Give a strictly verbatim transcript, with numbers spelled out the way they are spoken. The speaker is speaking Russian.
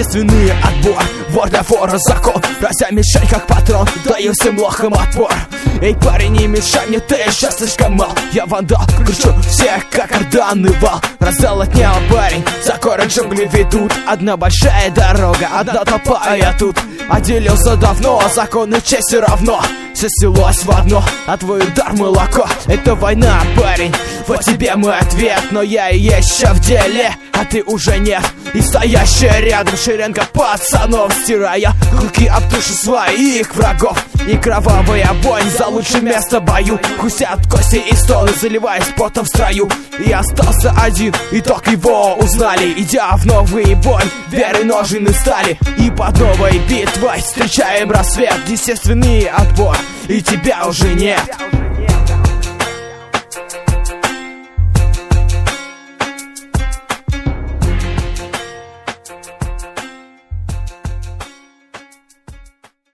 естественный отбор. Вор для вора закон, разя мешай как патрон, даю всем лохам отпор. Эй, парень, не мешай мне, ты сейчас слишком мал. Я вандал, кручу всех, как карданный вал. Раздал от неба парень, за город джунгли ведут. Одна большая дорога, одна толпа, а я тут. Отделился давно, закон и честь все равно. Все слилось в одно, а твой удар молоко. Это война, парень, вот тебе мой ответ. Но я и еще в деле, а ты уже нет. И стоящая рядом шеренга пацанов, стирая руки об душу своих врагов. И кровавая вонь за лучшее место в бою. Хрустят кости и стоны, заливаясь потом в строю. И остался один, итог его узнали. Идя в новый бой, веры ножны стали. И под новой битвой встречаем рассвет. Естественный отбор, и тебя уже нет.